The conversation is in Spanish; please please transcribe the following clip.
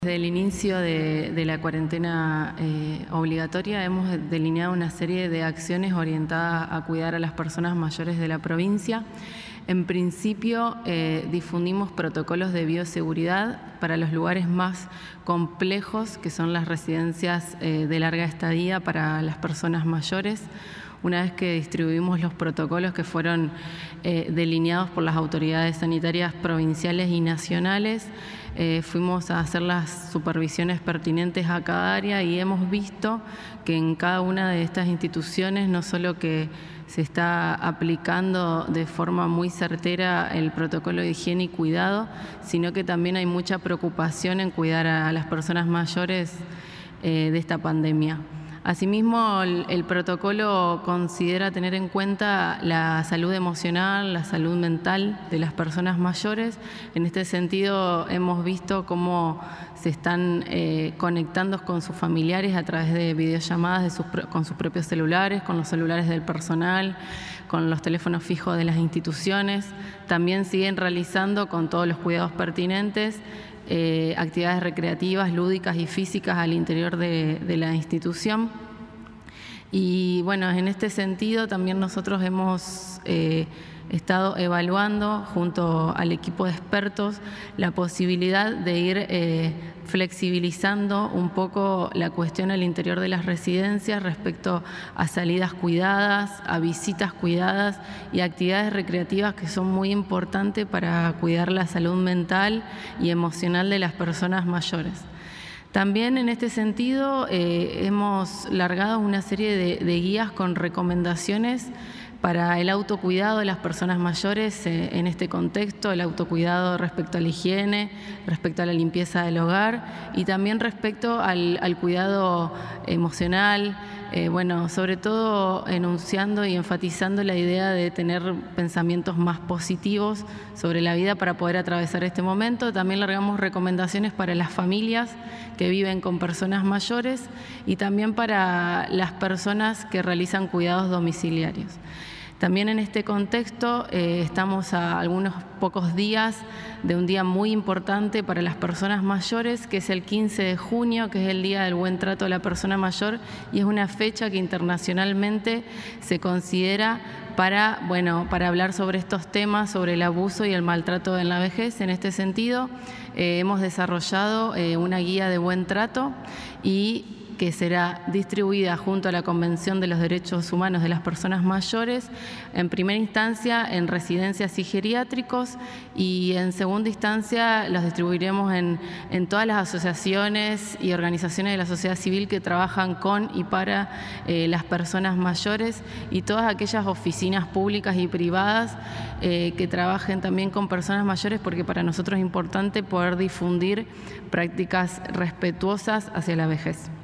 Desde el inicio de la cuarentena obligatoria hemos delineado una serie de acciones orientadas a cuidar a las personas mayores de la provincia. En principio, difundimos protocolos de bioseguridad para los lugares más complejos, que son las residencias de larga estadía para las personas mayores. Una vez que distribuimos los protocolos que fueron delineados por las autoridades sanitarias provinciales y nacionales, fuimos a hacer las supervisiones pertinentes a cada área y hemos visto que en cada una de estas instituciones no solo que se está aplicando de forma muy certera el protocolo de higiene y cuidado, sino que también hay mucha preocupación en cuidar a las personas mayores de esta pandemia. Asimismo, el protocolo considera tener en cuenta la salud emocional, la salud mental de las personas mayores. En este sentido, hemos visto cómo se están conectando con sus familiares a través de videollamadas con sus propios celulares, con los celulares del personal, con los teléfonos fijos de las instituciones. También siguen realizando, con todos los cuidados pertinentes, actividades recreativas, lúdicas y físicas al interior de la institución. Y bueno, en este sentido también nosotros hemos estado evaluando junto al equipo de expertos la posibilidad de ir flexibilizando un poco la cuestión al interior de las residencias respecto a salidas cuidadas, a visitas cuidadas y actividades recreativas que son muy importantes para cuidar la salud mental y emocional de las personas mayores. También en este sentido hemos largado una serie de guías con recomendaciones para el autocuidado de las personas mayores en este contexto, el autocuidado respecto a la higiene, respecto a la limpieza del hogar y también respecto al cuidado emocional, sobre todo enunciando y enfatizando la idea de tener pensamientos más positivos sobre la vida para poder atravesar este momento. También largamos recomendaciones para las familias que viven con personas mayores y también para las personas que realizan cuidados domiciliarios. También en este contexto estamos a algunos pocos días de un día muy importante para las personas mayores, que es el 15 de junio, que es el Día del Buen Trato a la Persona Mayor, y es una fecha que internacionalmente se considera para hablar sobre estos temas, sobre el abuso y el maltrato en la vejez. En este sentido, hemos desarrollado una guía de buen trato y que será distribuida junto a la Convención de los Derechos Humanos de las Personas Mayores, en primera instancia en residencias y geriátricos, y en segunda instancia los distribuiremos en todas las asociaciones y organizaciones de la sociedad civil que trabajan con y para las personas mayores, y todas aquellas oficinas públicas y privadas que trabajen también con personas mayores, porque para nosotros es importante poder difundir prácticas respetuosas hacia la vejez.